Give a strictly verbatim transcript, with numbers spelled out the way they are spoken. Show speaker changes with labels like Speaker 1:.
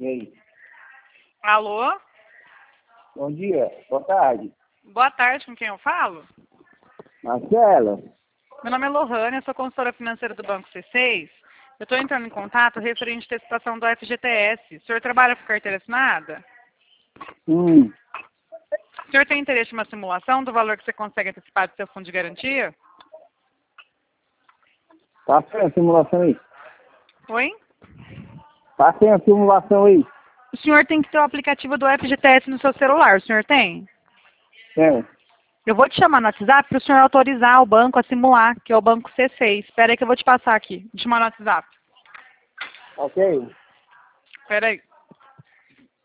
Speaker 1: E aí?
Speaker 2: Alô?
Speaker 1: Bom dia, boa tarde.
Speaker 2: Boa tarde, com quem eu falo?
Speaker 1: Marcela?
Speaker 2: Meu nome é Lohane, eu sou consultora financeira do Banco C seis. Eu estou entrando em contato referente à antecipação do F G T S. O senhor trabalha com carteira assinada?
Speaker 1: Hum,
Speaker 2: O senhor tem interesse em uma simulação do valor que você consegue antecipar do seu fundo de garantia?
Speaker 1: passei a simulação aí.
Speaker 2: Oi?
Speaker 1: Passei a simulação aí.
Speaker 2: O senhor tem que ter o aplicativo do F G T S no seu celular, o senhor tem?
Speaker 1: Tem.
Speaker 2: Eu vou te chamar no WhatsApp para o senhor autorizar o banco a simular, que é o Banco C seis. Espera aí que eu vou te passar aqui. Vou te chamar no WhatsApp.
Speaker 1: Ok?
Speaker 2: Espera aí.